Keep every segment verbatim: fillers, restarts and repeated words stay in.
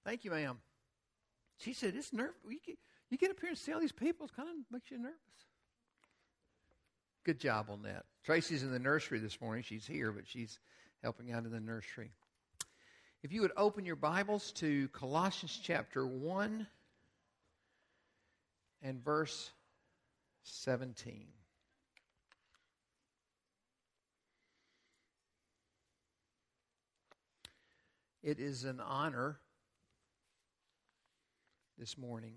Thank you, ma'am. She said, it's nerve. You get, you get up here and see all these people, it kind of makes you nervous. Good job on that. Tracy's in the nursery this morning. She's here, but she's helping out in the nursery. If you would open your Bibles to Colossians chapter one and verse seventeen. It is an honor this morning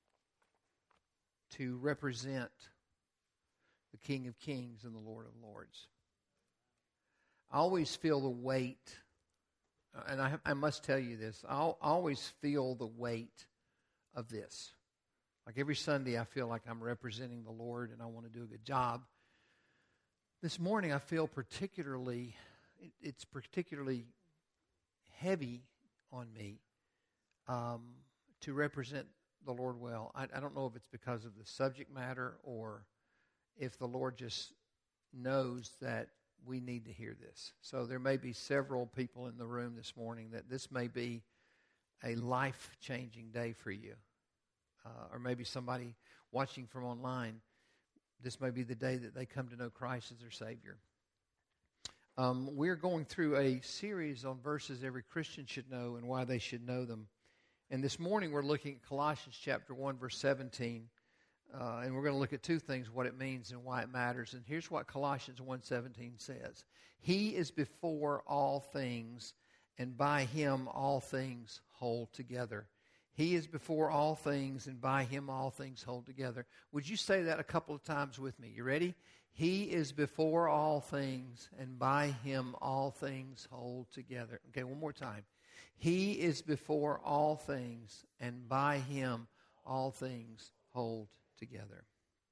to represent the King of Kings and the Lord of Lords. I always feel the weight, and I, I must tell you this, I always feel the weight of this. Like every Sunday I feel like I'm representing the Lord and I want to do a good job. This morning I feel particularly, it, it's particularly heavy on me um, to represent the Lord well. I, I don't know if it's because of the subject matter or if the Lord just knows that we need to hear this. So there may be several people in the room this morning that this may be a life-changing day for you. Uh, or maybe somebody watching from online, this may be the day that they come to know Christ as their Savior. Um, we're going through a series on verses every Christian should know and why they should know them. And this morning we're looking at Colossians chapter one, verse seventeen. Uh, and we're going to look at two things, what it means and why it matters. And here's what Colossians one seventeen says. He is before all things, and by him all things hold together. He is before all things, and by him all things hold together. Would you say that a couple of times with me? You ready? He is before all things, and by him all things hold together. Okay, one more time. He is before all things, and by him all things hold together.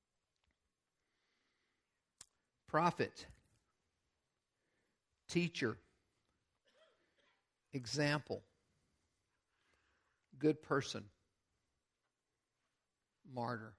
Prophet, teacher, example, good person, martyr.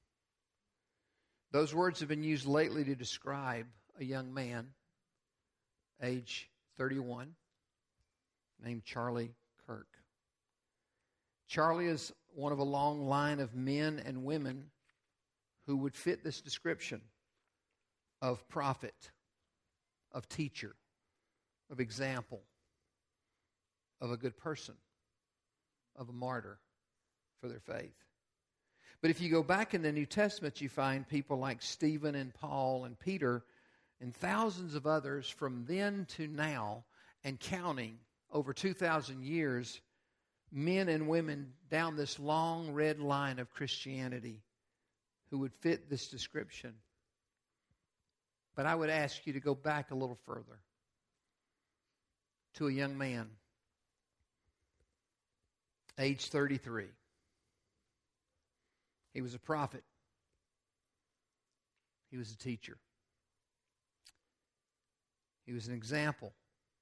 Those words have been used lately to describe a young man, age thirty-one, named Charlie Kirk. Charlie is one of a long line of men and women who would fit this description of prophet, of teacher, of example, of a good person, of a martyr for their faith. But if you go back in the New Testament, you find people like Stephen and Paul and Peter and thousands of others from then to now and counting over two thousand years, men and women down this long red line of Christianity who would fit this description. But I would ask you to go back a little further to a young man, age thirty-three. He was a prophet. He was a teacher. He was an example.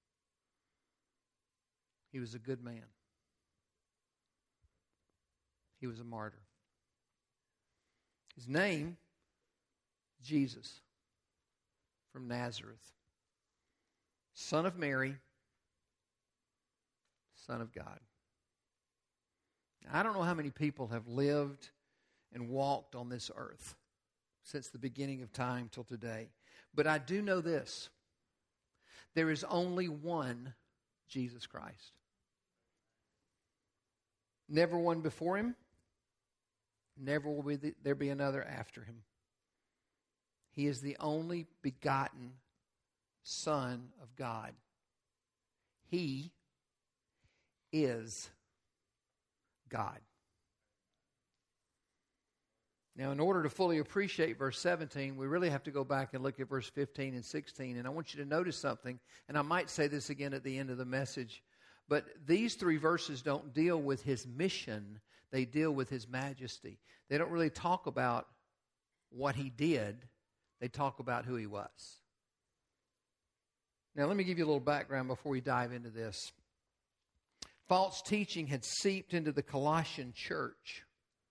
He was a good man. He was a martyr. His name, Jesus, from Nazareth. Son of Mary, Son of God. Now, I don't know how many people have lived and walked on this earth since the beginning of time till today. But I do know this. There is only one Jesus Christ. Never one before him. Never will be the, there be another after him. He is the only begotten Son of God. He is God. Now, in order to fully appreciate verse seventeen, we really have to go back and look at verse fifteen and sixteen. And I want you to notice something, and I might say this again at the end of the message, but these three verses don't deal with his mission. They deal with his majesty. They don't really talk about what he did. They talk about who he was. Now, let me give you a little background before we dive into this. False teaching had seeped into the Colossian church.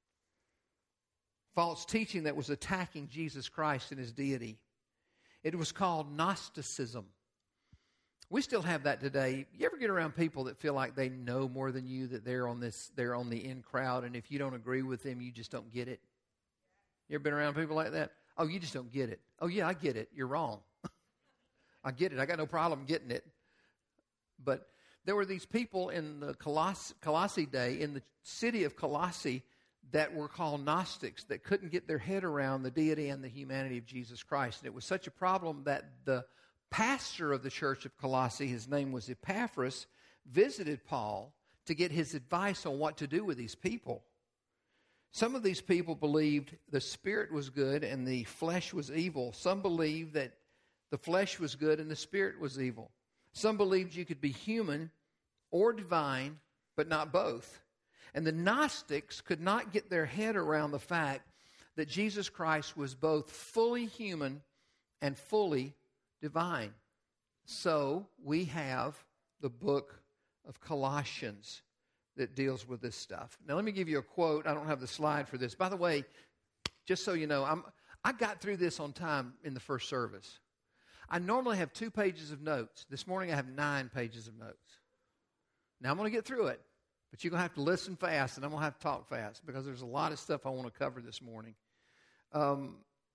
False teaching that was attacking Jesus Christ and his deity. It was called Gnosticism. We still have that today. You ever get around people that feel like they know more than you, that they're on this, they're on the in crowd, and if you don't agree with them, you just don't get it? You ever been around people like that? Oh, you just don't get it. Oh, yeah, I get it. You're wrong. I get it. I got no problem getting it. But there were these people in the Coloss- Colossae day, in the city of Colossae, that were called Gnostics, that couldn't get their head around the deity and the humanity of Jesus Christ. And it was such a problem that the pastor of the church of Colossae, his name was Epaphras, visited Paul to get his advice on what to do with these people. Some of these people believed the spirit was good and the flesh was evil. Some believed that the flesh was good and the spirit was evil. Some believed you could be human or divine, but not both. And the Gnostics could not get their head around the fact that Jesus Christ was both fully human and fully divine. So we have the book of Colossians that deals with this stuff. Now let me give you a quote. I don't have the slide for this. By the way, just so you know, I'm, I got through this on time in the first service. I normally have two pages of notes. This morning I have nine pages of notes. Now I'm going to get through it. But you're going to have to listen fast, and I'm going to have to talk fast, because there's a lot of stuff I want to cover this morning. Um,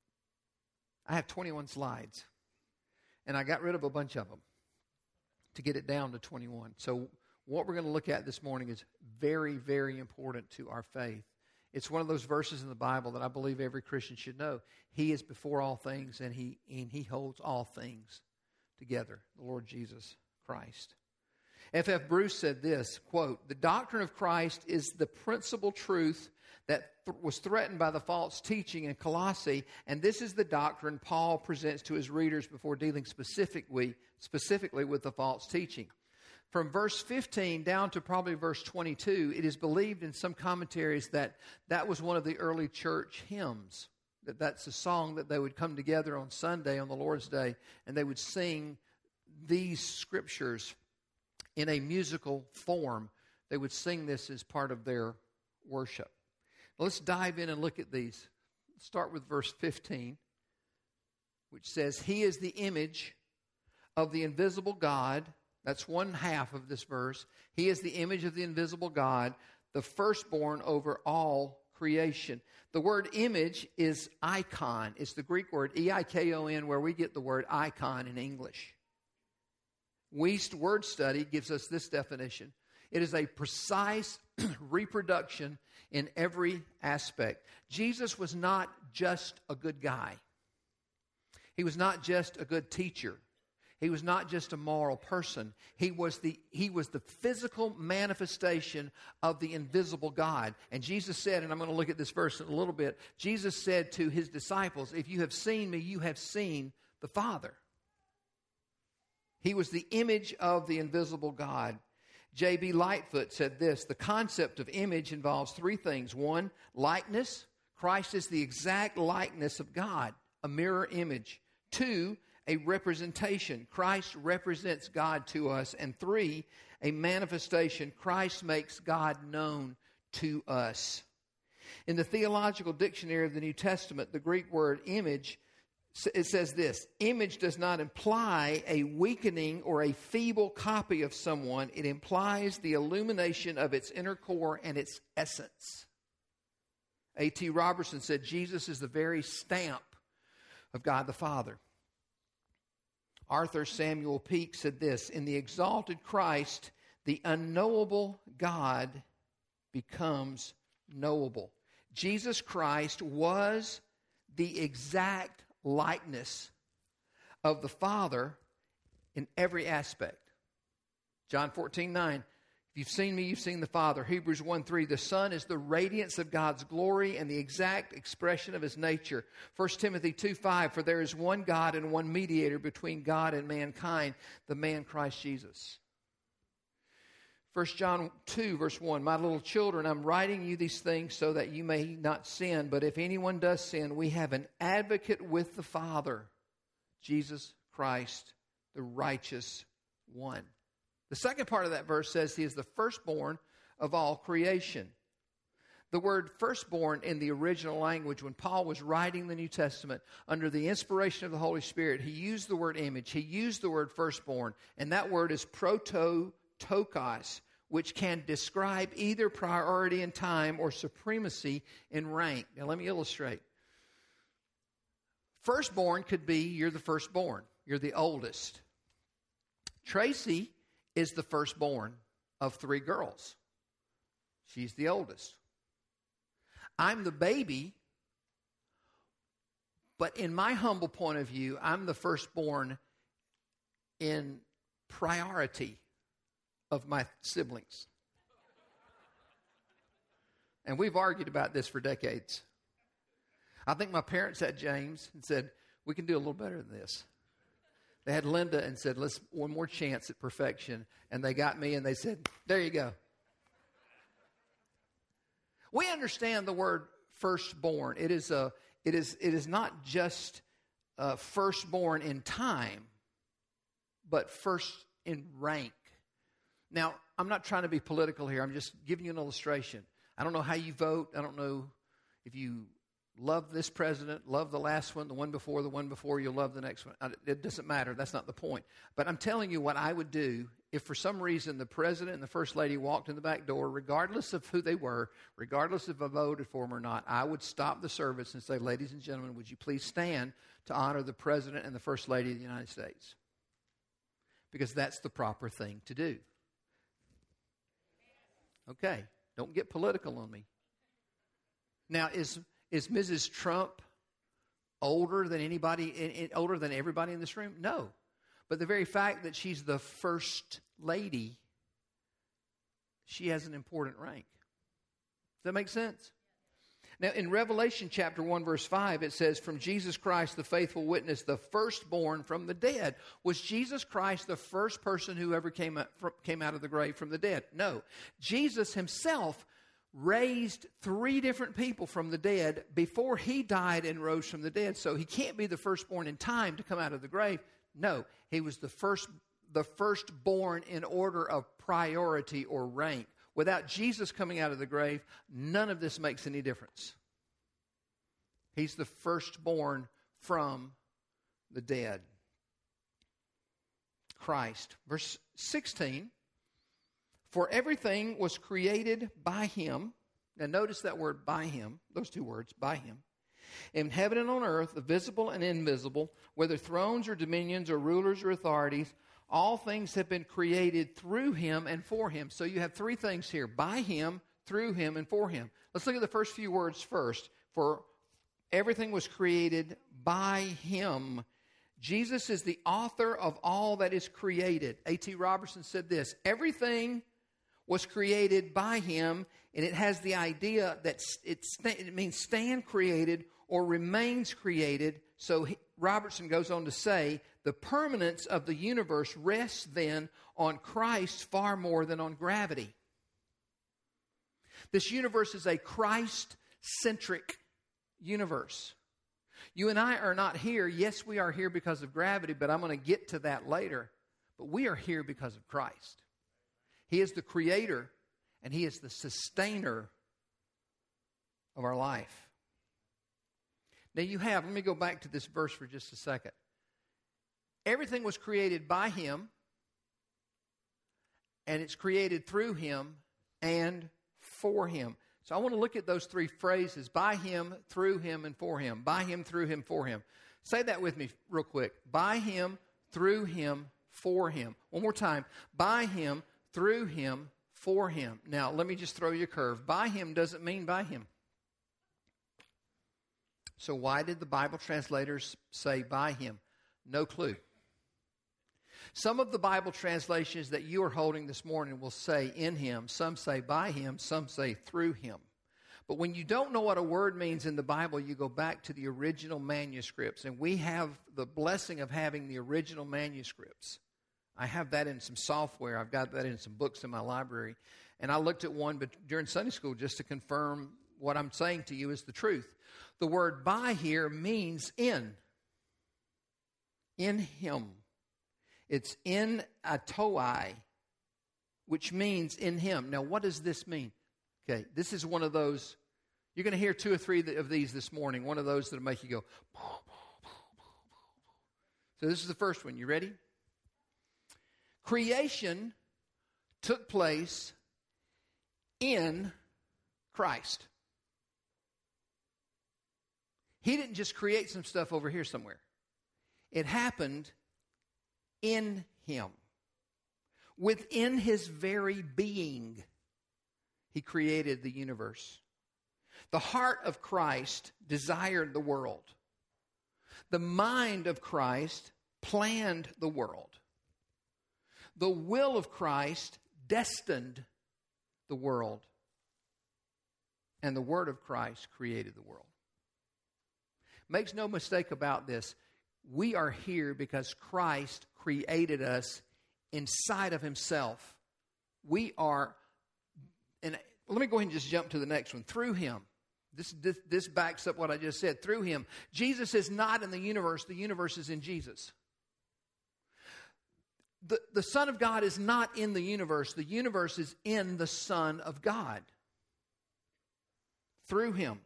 I have twenty-one slides, and I got rid of a bunch of them to get it down to twenty-one. So what we're going to look at this morning is very, very important to our faith. It's one of those verses in the Bible that I believe every Christian should know. He is before all things, and he, and he holds all things together, the Lord Jesus Christ. F F Bruce said this, quote, "The doctrine of Christ is the principal truth that th- was threatened by the false teaching in Colossae, and this is the doctrine Paul presents to his readers before dealing specifically, specifically with the false teaching." From verse fifteen down to probably verse twenty-two, it is believed in some commentaries that that was one of the early church hymns, that that's a song that they would come together on Sunday, on the Lord's Day, and they would sing these scriptures in a musical form. They would sing this as part of their worship. Now let's dive in and look at these. Let's start with verse fifteen, which says, "He is the image of the invisible God." That's one half of this verse. He is the image of the invisible God, the firstborn over all creation. The word image is icon. It's the Greek word E I K O N, where we get the word icon in English. Wuest Word Study gives us this definition. It is a precise reproduction in every aspect. Jesus was not just a good guy. He was not just a good teacher. He was not just a moral person. He was the, he was the physical manifestation of the invisible God. And Jesus said, and I'm going to look at this verse in a little bit, Jesus said to his disciples, "If you have seen me, you have seen the Father." He was the image of the invisible God. J B Lightfoot said this, "The concept of image involves three things. One, likeness. Christ is the exact likeness of God, a mirror image. Two, a representation. Christ represents God to us. And three, a manifestation. Christ makes God known to us." In the Theological Dictionary of the New Testament, the Greek word image, it says this: "Image does not imply a weakening or a feeble copy of someone. It implies the illumination of its inner core and its essence." A T Robertson said Jesus is the very stamp of God the Father. Arthur Samuel Peake said this: "In the exalted Christ, the unknowable God becomes knowable." Jesus Christ was the exact likeness of the Father in every aspect. John fourteen nine, "If you've seen me, you've seen the Father." Hebrews one three, "The Son is the radiance of God's glory and the exact expression of his nature." First Timothy two five, "For there is one God and one mediator between God and mankind, the man Christ Jesus." First John two verse one, "My little children, I'm writing you these things so that you may not sin. But if anyone does sin, we have an advocate with the Father, Jesus Christ, the righteous one." The second part of that verse says he is the firstborn of all creation. The word firstborn in the original language, when Paul was writing the New Testament under the inspiration of the Holy Spirit, he used the word image. He used the word firstborn, and that word is prototokos, which can describe either priority in time or supremacy in rank. Now, let me illustrate. Firstborn could be you're the firstborn. You're the oldest. Tracy is the firstborn of three girls. She's the oldest. I'm the baby, but in my humble point of view, I'm the firstborn in priority of my siblings. And we've argued about this for decades. I think my parents had James and said, we can do a little better than this. They had Linda and said, let's one more chance at perfection. And they got me and they said, there you go. We understand the word firstborn. It is a, it is, it is not just uh, firstborn in time, but first in rank. Now, I'm not trying to be political here. I'm just giving you an illustration. I don't know how you vote. I don't know if you love this president, love the last one, the one before, the one before, you'll love the next one. It doesn't matter. That's not the point. But I'm telling you what I would do if for some reason the president and the first lady walked in the back door, regardless of who they were, regardless if I voted for them or not, I would stop the service and say, ladies and gentlemen, would you please stand to honor the president and the first lady of the United States? Because that's the proper thing to do. Okay, don't get political on me. Now, is is Missus Trump older than anybody, in, in, older than everybody in this room? No. But the very fact that she's the first lady, she has an important rank. Does that make sense? Now, in Revelation chapter one, verse five, it says, from Jesus Christ, the faithful witness, the firstborn from the dead. Was Jesus Christ the first person who ever came out, came out of the grave from the dead? No. Jesus himself raised three different people from the dead before he died and rose from the dead. So he can't be the firstborn in time to come out of the grave. No, he was the first, the firstborn in order of priority or rank. Without Jesus coming out of the grave, none of this makes any difference. He's the firstborn from the dead. Christ. Verse sixteen. For everything was created by him. Now notice that word by him, those two words, by him. In heaven and on earth, the visible and invisible, whether thrones or dominions or rulers or authorities, all things have been created through him and for him. So you have three things here, by him, through him, and for him. Let's look at the first few words first. For everything was created by him. Jesus is the author of all that is created. A T Robertson said this, everything was created by him, and it has the idea that it, it means stand created or remains created. So he, Robertson goes on to say, the permanence of the universe rests then on Christ far more than on gravity. This universe is a Christ-centric universe. You and I are not here. Yes, we are here because of gravity, but I'm going to get to that later. But we are here because of Christ. He is the creator, and he is the sustainer of our life. Now you have, let me go back to this verse for just a second. Everything was created by him, and it's created through him and for him. So I want to look at those three phrases, by him, through him, and for him. By him, through him, for him. Say that with me real quick. By him, through him, for him. One more time. By him, through him, for him. Now, let me just throw you a curve. By him doesn't mean by him. So why did the Bible translators say by him? No clue. Some of the Bible translations that you are holding this morning will say in him. Some say by him. Some say through him. But when you don't know what a word means in the Bible, you go back to the original manuscripts. And we have the blessing of having the original manuscripts. I have that in some software. I've got that in some books in my library. And I looked at one but during Sunday school just to confirm what I'm saying to you is the truth. The word by here means in. In him. It's in atoi, which means in him. Now, what does this mean? Okay, this is one of those, you're going to hear two or three of these this morning, one of those that will make you go. So this is the first one. You ready? Creation took place in Christ. He didn't just create some stuff over here somewhere. It happened in Him. Within His very being, He created the universe. The heart of Christ desired the world. The mind of Christ planned the world. The will of Christ destined the world. And the Word of Christ created the world. Makes no mistake about this. We are here because Christ created us inside of Himself. We are, and let me go ahead and just jump to the next one. Through Him. This, this, this backs up what I just said. Through Him. Jesus is not in the universe. The universe is in Jesus. The, the Son of God is not in the universe. The universe is in the Son of God. Through Him.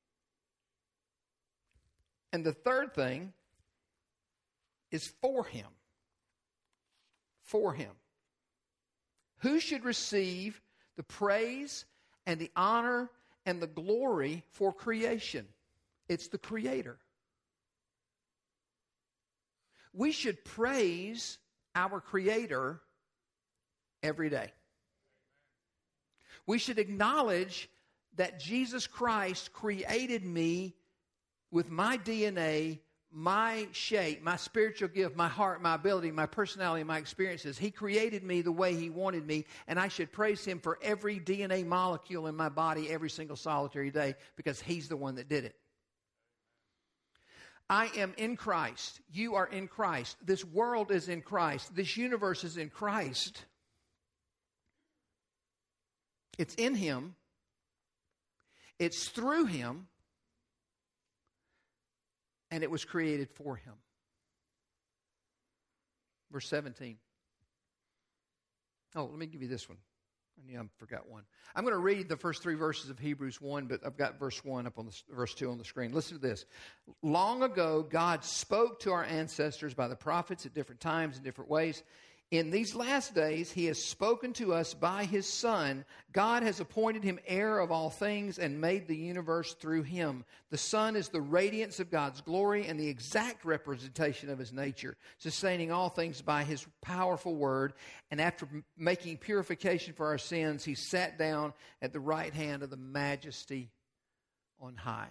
And the third thing is for Him. For Him. Who should receive the praise and the honor and the glory for creation? It's the Creator. We should praise our Creator every day. We should acknowledge that Jesus Christ created me with my D N A, my shape, my spiritual gift, my heart, my ability, my personality, my experiences. He created me the way He wanted me, and I should praise Him for every D N A molecule in my body every single solitary day because He's the one that did it. I am in Christ. You are in Christ. This world is in Christ. This universe is in Christ. It's in Him. It's through Him. And it was created for Him. Verse seventeen. Oh, let me give you this one. I knew I forgot one. I'm going to read the first three verses of Hebrews one, but I've got verse one up on the verse two on the screen. Listen to this. Long ago, God spoke to our ancestors by the prophets at different times in different ways. In these last days, He has spoken to us by His Son. God has appointed Him heir of all things and made the universe through Him. The Son is the radiance of God's glory and the exact representation of His nature, sustaining all things by His powerful word. And after making purification for our sins, He sat down at the right hand of the Majesty on high.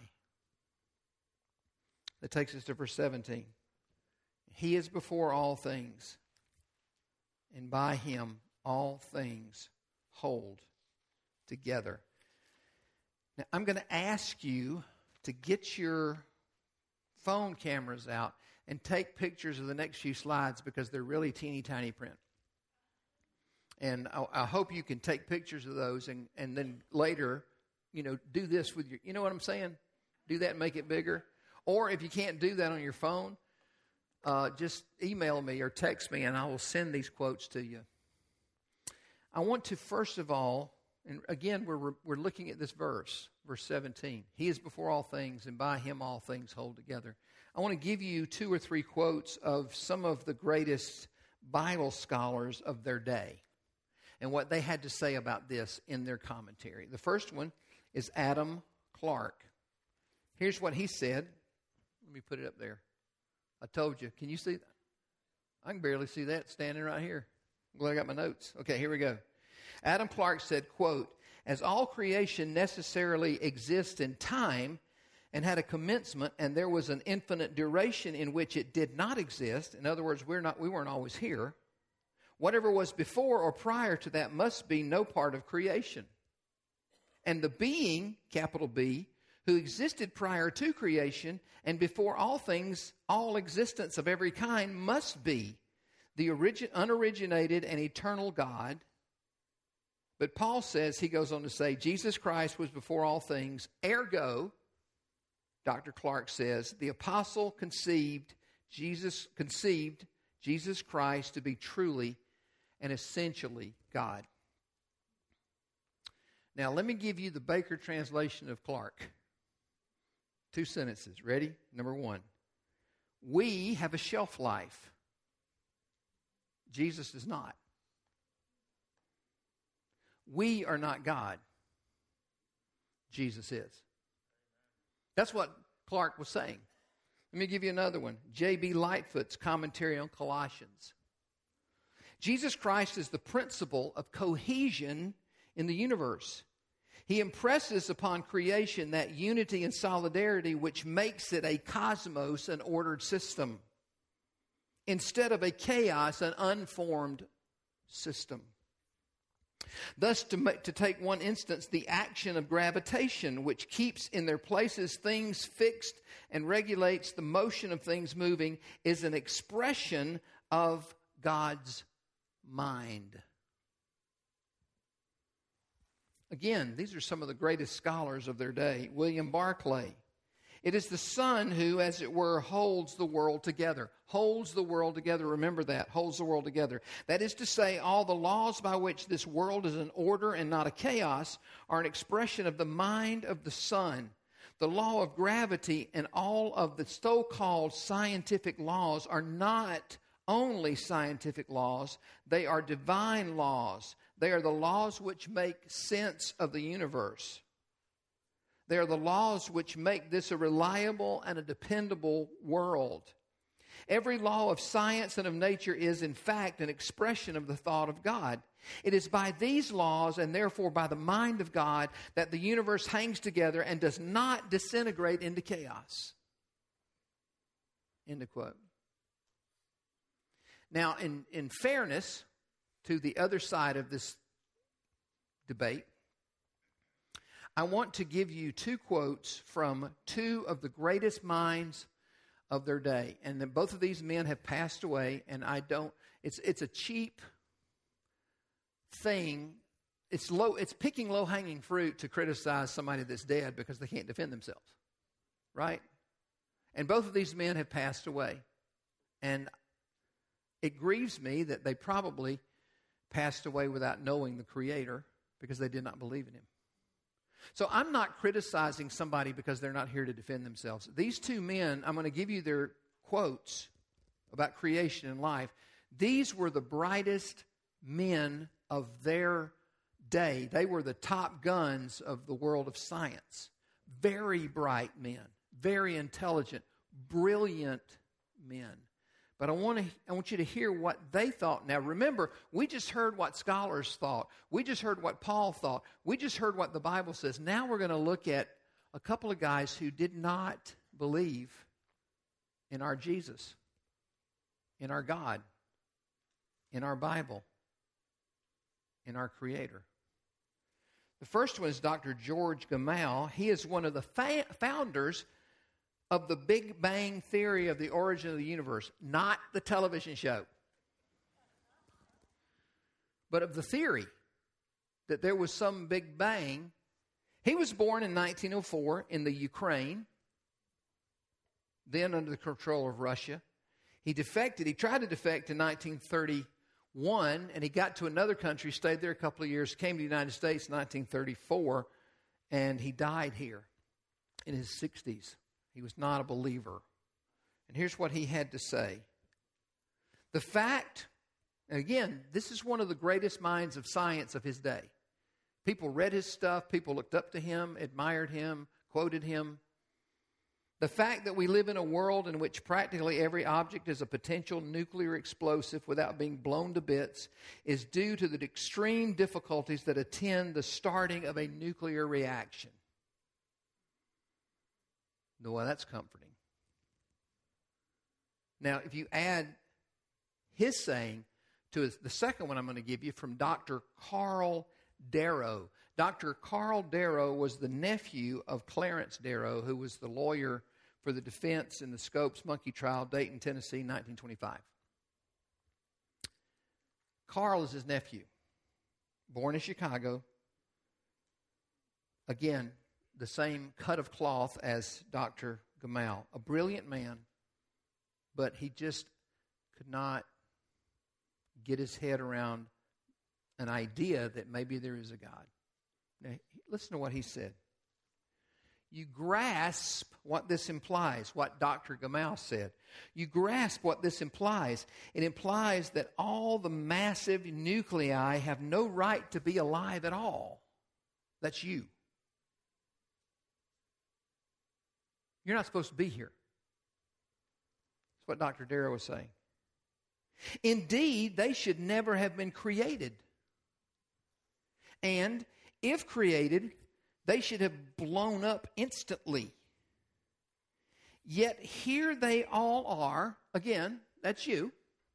That takes us to verse seventeen. He is before all things. And by Him, all things hold together. Now, I'm going to ask you to get your phone cameras out and take pictures of the next few slides because they're really teeny tiny print. And I, I hope you can take pictures of those and, and then later, you know, do this with your, you know what I'm saying? Do that and make it bigger. Or if you can't do that on your phone, Uh, just email me or text me and I will send these quotes to you. I want to first of all, and again, we're we're looking at this verse, verse seventeen. He is before all things and by Him all things hold together. I want to give you two or three quotes of some of the greatest Bible scholars of their day and what they had to say about this in their commentary. The first one is Adam Clarke. Here's what he said. Let me put it up there. I told you. Can you see that? I can barely see that standing right here. I'm glad I got my notes. Okay, here we go. Adam Clarke said, quote, as all creation necessarily exists in time and had a commencement and there was an infinite duration in which it did not exist, in other words, we're not, we weren't always here, whatever was before or prior to that must be no part of creation. And the being, capital B, who existed prior to creation and before all things, all existence of every kind must be the origin, unoriginated and eternal God. But Paul says, he goes on to say, Jesus Christ was before all things. Ergo, Doctor Clarke says, the apostle conceived Jesus, conceived Jesus Christ to be truly and essentially God. Now, let me give you the Baker translation of Clark. Two sentences. Ready? Number one. We have a shelf life. Jesus does not. We are not God. Jesus is. That's what Clark was saying. Let me give you another one. J B Lightfoot's commentary on Colossians. Jesus Christ is the principle of cohesion in the universe. He impresses upon creation that unity and solidarity which makes it a cosmos, an ordered system, instead of a chaos, an unformed system. Thus, to, make, to take one instance, the action of gravitation, which keeps in their places things fixed and regulates the motion of things moving, is an expression of God's mind. Again, these are some of the greatest scholars of their day. William Barclay. It is the Son who, as it were, holds the world together. Holds the world together. Remember that. Holds the world together. That is to say, all the laws by which this world is an order and not a chaos are an expression of the mind of the Son. The law of gravity and all of the so-called scientific laws are not only scientific laws. They are divine laws. They are the laws which make sense of the universe. They are the laws which make this a reliable and a dependable world. Every law of science and of nature is, in fact, an expression of the thought of God. It is by these laws, and therefore by the mind of God, that the universe hangs together and does not disintegrate into chaos. End of quote. Now, in, in fairness to the other side of this debate, I want to give you two quotes from two of the greatest minds of their day. And then both of these men have passed away, and I don't, it's it's a cheap thing. It's low, it's picking low-hanging fruit to criticize somebody that's dead because they can't defend themselves. Right? And both of these men have passed away. And it grieves me that they probably passed away without knowing the Creator because they did not believe in Him. So I'm not criticizing somebody because they're not here to defend themselves. These two men, I'm going to give you their quotes about creation and life. These were the brightest men of their day. They were the top guns of the world of science. Very bright men, very intelligent, brilliant men. But I want to, I want you to hear what they thought. Now, remember, we just heard what scholars thought. We just heard what Paul thought. We just heard what the Bible says. Now we're going to look at a couple of guys who did not believe in our Jesus, in our God, in our Bible, in our Creator. The first one is Doctor George Gamow. He is one of the fa- founders of the Big Bang Theory of the origin of the universe, not the television show, but of the theory that there was some Big Bang. He was born in nineteen oh four in the Ukraine, then under the control of Russia. He defected. He tried to defect in nineteen thirty-one, and he got to another country, stayed there a couple of years, came to the United States in nineteen thirty-four, and he died here in his sixties. He was not a believer. And here's what he had to say. The fact, and again, this is one of the greatest minds of science of his day. People read his stuff. People looked up to him, admired him, quoted him. The fact that we live in a world in which practically every object is a potential nuclear explosive without being blown to bits is due to the extreme difficulties that attend the starting of a nuclear reaction. Well, that's comforting. Now, if you add his saying to the second one I'm going to give you from Doctor Carl Darrow. Doctor Carl Darrow was the nephew of Clarence Darrow, who was the lawyer for the defense in the Scopes monkey trial, Dayton, Tennessee, nineteen twenty-five. Carl is his nephew, born in Chicago. Again, the same cut of cloth as Doctor Gamow, a brilliant man, but he just could not get his head around an idea that maybe there is a God. Now, listen to what he said. You grasp what this implies, what Doctor Gamow said. You grasp what this implies. It implies that all the massive nuclei have no right to be alive at all. That's you. You're not supposed to be here. That's what Doctor Darrow was saying. Indeed, they should never have been created. And if created, they should have blown up instantly. Yet here they all are. Again, that's you.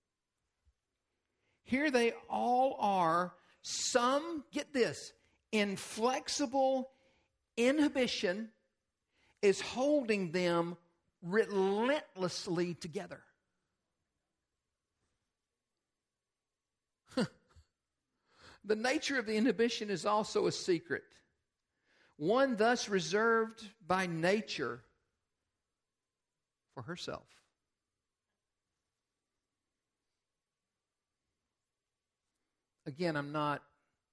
Here they all are. Some, get this, inflexible inhibition is holding them relentlessly together. The nature of the inhibition is also a secret. One thus reserved by nature for herself. Again, I'm not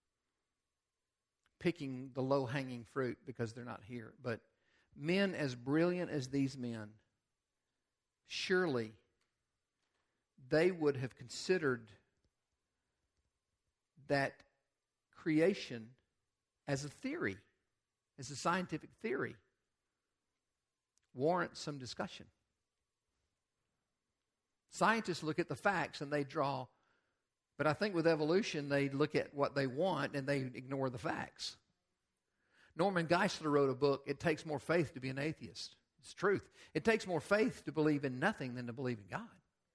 picking the low-hanging fruit because they're not here, but men as brilliant as these men, surely they would have considered that creation as a theory, as a scientific theory, warrants some discussion. Scientists look at the facts and they draw, but I think with evolution they look at what they want and they ignore the facts. Norman Geisler wrote a book, It Takes More Faith to Be an Atheist. It's truth. It takes more faith to believe in nothing than to believe in God.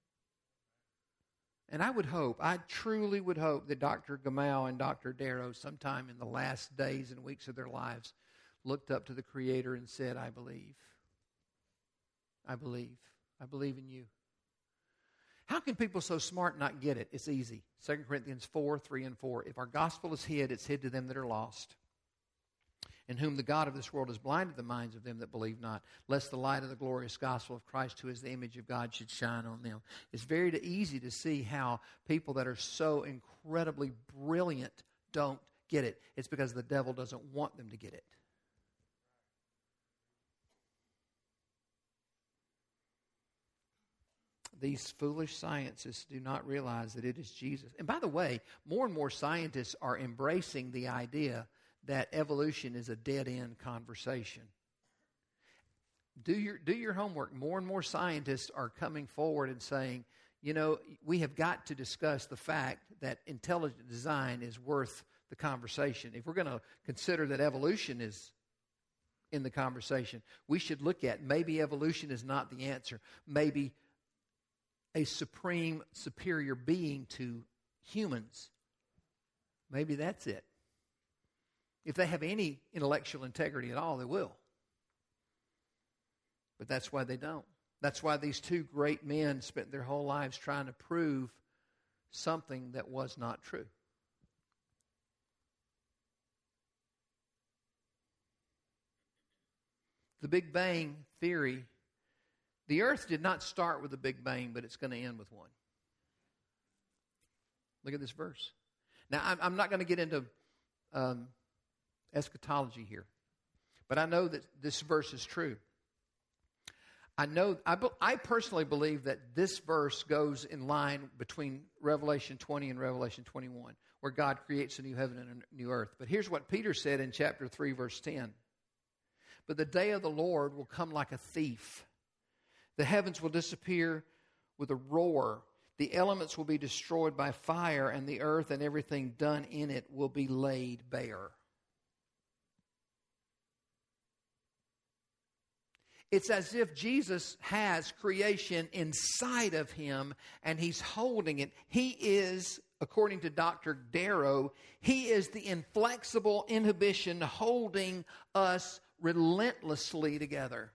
And I would hope, I truly would hope that Doctor Gamow and Doctor Darrow sometime in the last days and weeks of their lives looked up to the Creator and said, I believe. I believe. I believe in you. How can people so smart not get it? It's easy. Second Corinthians four, three and four. If our gospel is hid, it's hid to them that are lost, in whom the God of this world has blinded the minds of them that believe not, lest the light of the glorious gospel of Christ, who is the image of God, should shine on them. It's very easy to see how people that are so incredibly brilliant don't get it. It's because the devil doesn't want them to get it. These foolish scientists do not realize that it is Jesus. And by the way, more and more scientists are embracing the idea that evolution is a dead-end conversation. Do your, do your homework. More and more scientists are coming forward and saying, you know, we have got to discuss the fact that intelligent design is worth the conversation. If we're going to consider that evolution is in the conversation, we should look at maybe evolution is not the answer. Maybe a supreme, superior being to humans. Maybe that's it. If they have any intellectual integrity at all, they will. But that's why they don't. That's why these two great men spent their whole lives trying to prove something that was not true. The Big Bang theory, the earth did not start with a Big Bang, but it's going to end with one. Look at this verse. Now, I'm, I'm not going to get into um, eschatology here, but I know that this verse is true. I know, I, I personally believe that this verse goes in line between Revelation twenty and Revelation twenty-one, where God creates a new heaven and a new earth. But here's what Peter said in chapter three, verse ten. But the day of the Lord will come like a thief. The heavens will disappear with a roar. The elements will be destroyed by fire, and the earth and everything done in it will be laid bare. It's as if Jesus has creation inside of him and he's holding it. He is, according to Doctor Darrow, he is the inflexible inhibition holding us relentlessly together.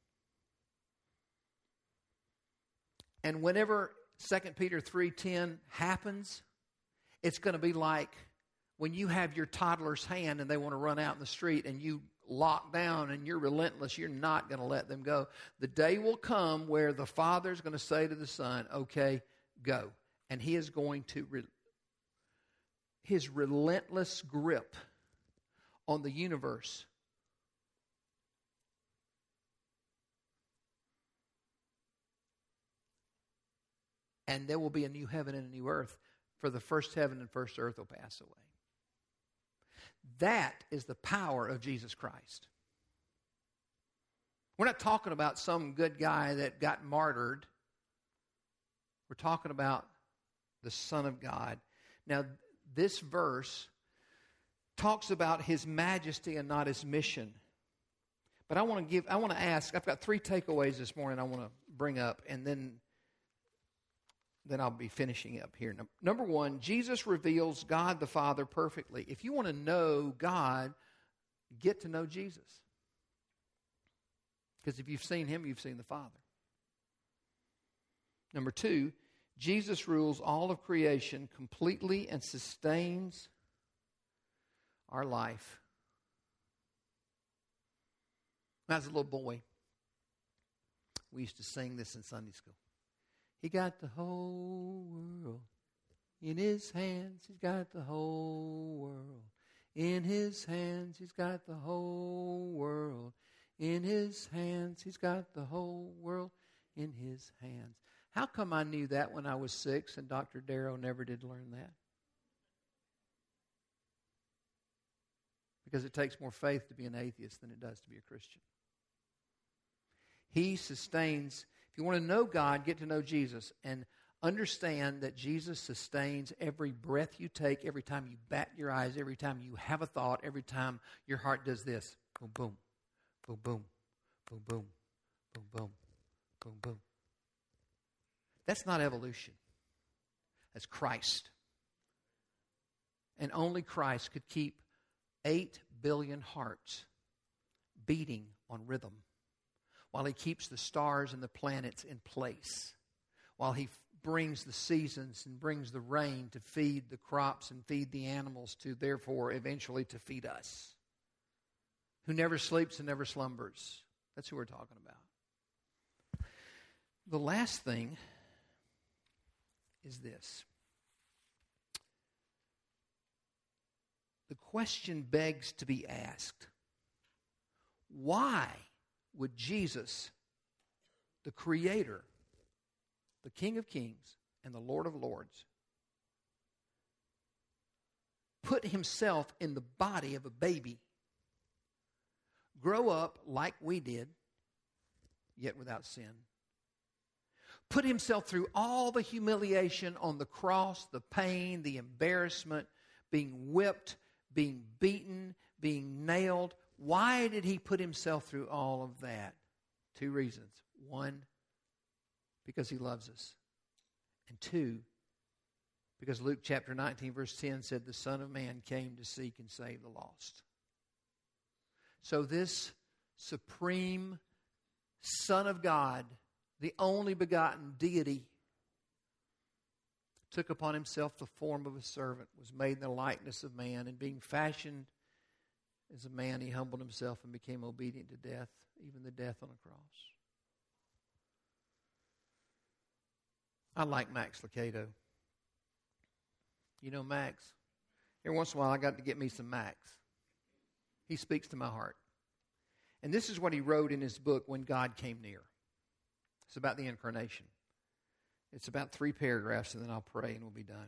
And whenever Second Peter three ten happens, it's going to be like when you have your toddler's hand and they want to run out in the street and you lock down and you're relentless, you're not going to let them go. The day will come where the Father's going to say to the Son, okay, go. And he is going to, re- his relentless grip on the universe. And there will be a new heaven and a new earth, for the first heaven and first earth will pass away. That is the power of Jesus Christ. We're not talking about some good guy that got martyred. We're talking about the Son of God. Now, this verse talks about his majesty and not his mission. But I want to give, I want to ask, I've got three takeaways this morning I want to bring up, and then, then I'll be finishing up here. Number one, Jesus reveals God the Father perfectly. If you want to know God, get to know Jesus. Because if you've seen him, you've seen the Father. Number two, Jesus rules all of creation completely and sustains our life. When I was a little boy, we used to sing this in Sunday school. He got the whole world in his hands. He's got the whole world in his hands. He's got the whole world in his hands. He's got the whole world in his hands. How come I knew that when I was six and Doctor Darrow never did learn that? Because it takes more faith to be an atheist than it does to be a Christian. He sustains. If you want to know God, get to know Jesus and understand that Jesus sustains every breath you take, every time you bat your eyes, every time you have a thought, every time your heart does this. Boom, boom, boom, boom, boom, boom, boom, boom, boom, boom. That's not evolution. That's Christ. And only Christ could keep eight billion hearts beating on rhythm while he keeps the stars and the planets in place, while he f- brings the seasons and brings the rain to feed the crops and feed the animals, to therefore eventually to feed us, who never sleeps and never slumbers. That's who we're talking about. The last thing is this. The question begs to be asked. Why would Jesus, the Creator, the King of Kings, and the Lord of Lords, put himself in the body of a baby, grow up like we did, yet without sin, put himself through all the humiliation on the cross, the pain, the embarrassment, being whipped, being beaten, being nailed? Why did he put himself through all of that? Two reasons. One, because he loves us. And two, because Luke chapter nineteen verse ten said the Son of Man came to seek and save the lost. So this supreme Son of God, the only begotten deity, took upon himself the form of a servant, was made in the likeness of man, and being fashioned as a man, he humbled himself and became obedient to death, even the death on a cross. I like Max Lucado. You know Max? Every once in a while I got to get me some Max. He speaks to my heart. And this is what he wrote in his book, When God Came Near. It's about the incarnation. It's about three paragraphs, and then I'll pray and we'll be done.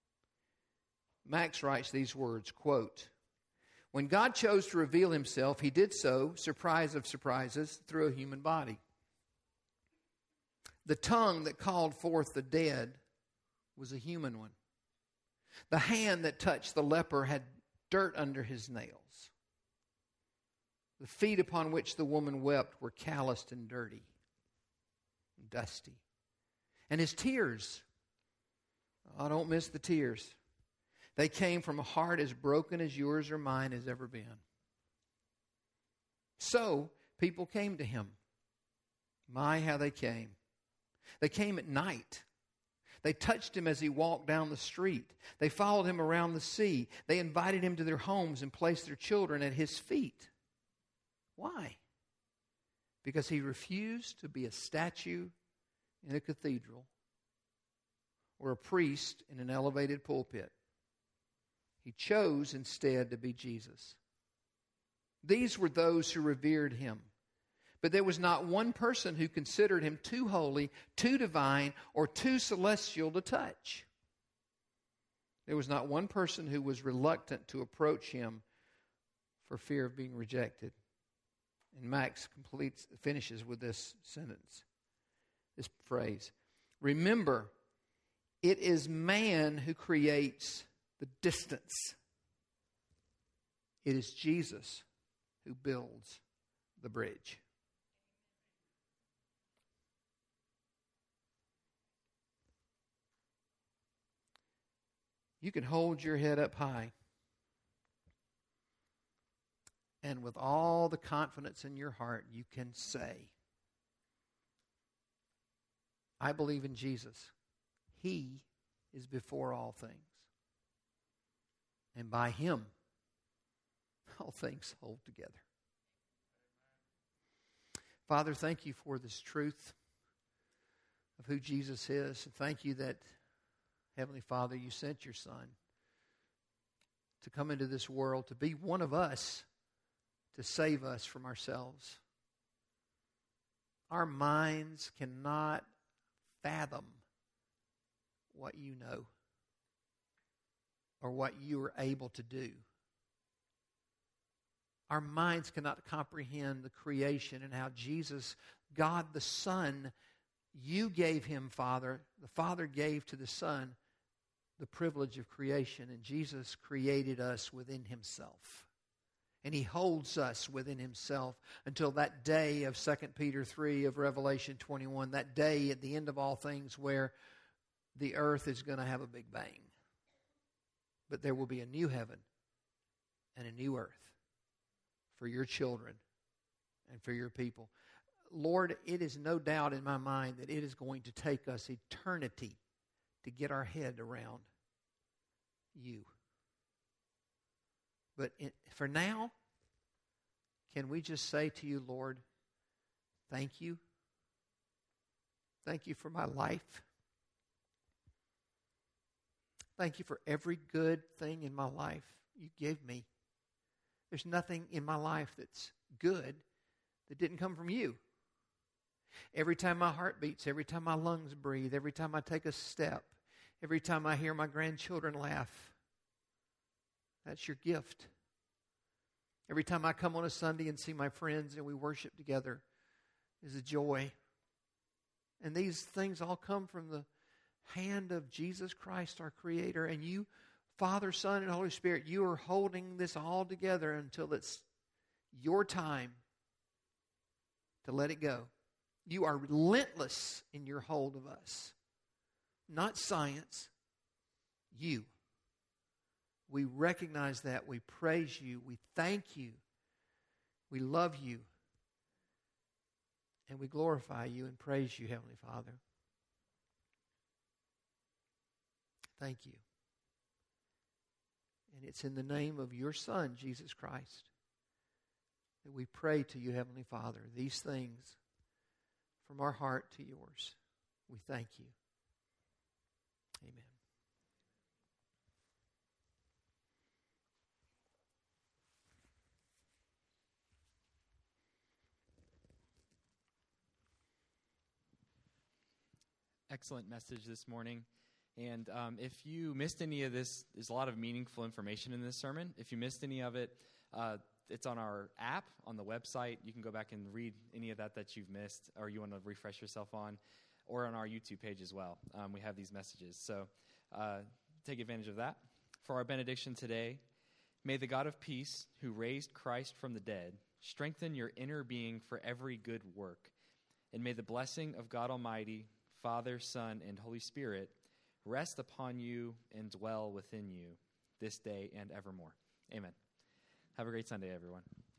Max writes these words, quote, "When God chose to reveal himself, he did so, surprise of surprises, through a human body. The tongue that called forth the dead was a human one. The hand that touched the leper had dirt under his nails. The feet upon which the woman wept were calloused and dirty and dusty. And his tears, oh, don't miss the tears. They came from a heart as broken as yours or mine has ever been. So people came to him. My, how they came. They came at night. They touched him as he walked down the street. They followed him around the sea. They invited him to their homes and placed their children at his feet. Why? Because he refused to be a statue in a cathedral or a priest in an elevated pulpit. He chose instead to be Jesus, These were those who revered him. But there was not one person who considered him too holy, too divine, or too celestial to touch. There was not one person who was reluctant to approach him for fear of being rejected. And Max completes, finishes with this sentence, this phrase. Remember, it is man who creates the distance. It is Jesus who builds the bridge. You can hold your head up high and with all the confidence in your heart, you can say, I believe in Jesus. He is before all things. And by him, all things hold together. Father, thank you for this truth of who Jesus is. And thank you that, Heavenly Father, you sent your Son to come into this world, to be one of us, to save us from ourselves. Our minds cannot fathom what you know or what you are able to do. Our minds cannot comprehend the creation and how Jesus, God the Son, you gave him, Father, the Father gave to the Son the privilege of creation, and Jesus created us within himself. And he holds us within himself until that day of Second Peter three, of Revelation twenty-one, that day at the end of all things where the earth is going to have a big bang. But there will be a new heaven and a new earth for your children and for your people. Lord, it is no doubt in my mind that it is going to take us eternity to get our head around you. But in, for now, can we just say to you, Lord, thank you. Thank you for my life. Thank you for every good thing in my life you gave me. There's nothing in my life that's good that didn't come from you. Every time my heart beats, every time my lungs breathe, every time I take a step, every time I hear my grandchildren laugh, that's your gift. Every time I come on a Sunday and see my friends and we worship together is a joy. And these things all come from the hand of Jesus Christ, our Creator. And you, Father, Son, and Holy Spirit, you are holding this all together until it's your time to let it go. You are relentless in your hold of us. Not science, you. We recognize that. We praise you. We thank you. We love you. And we glorify you and praise you, Heavenly Father. Thank you. And it's in the name of your Son, Jesus Christ, that we pray to you, Heavenly Father, these things from our heart to yours. We thank you. Amen. Excellent message this morning. And um, if you missed any of this, there's a lot of meaningful information in this sermon. If you missed any of it, uh, it's on our app, on the website. You can go back and read any of that that you've missed or you want to refresh yourself on, or on our YouTube page as well. Um, we have these messages. So uh, take advantage of that. For our benediction today, may the God of peace, who raised Christ from the dead, strengthen your inner being for every good work. And may the blessing of God Almighty, Father, Son, and Holy Spirit rest upon you and dwell within you this day and evermore. Amen. Have a great Sunday, everyone.